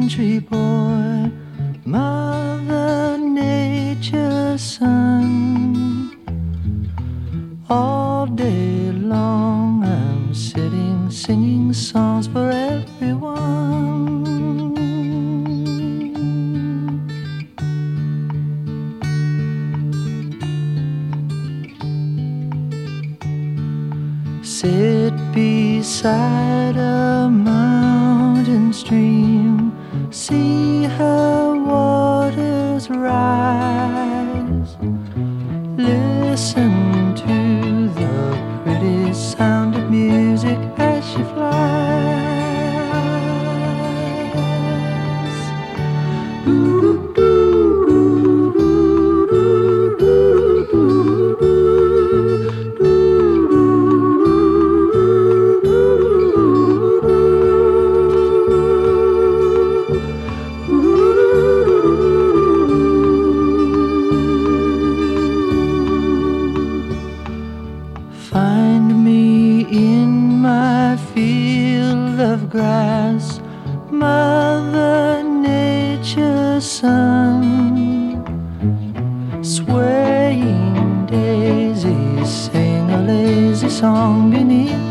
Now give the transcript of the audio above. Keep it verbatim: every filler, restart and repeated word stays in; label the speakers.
Speaker 1: country boy, Mother Nature's son. All day long I'm sitting singing songs for everyone. Sit beside a mountain stream, see her waters rise. Listen to the pretty sound of music as she flies. Find me in my field of grass, Mother Nature's son. Swaying daisies sing a lazy song beneath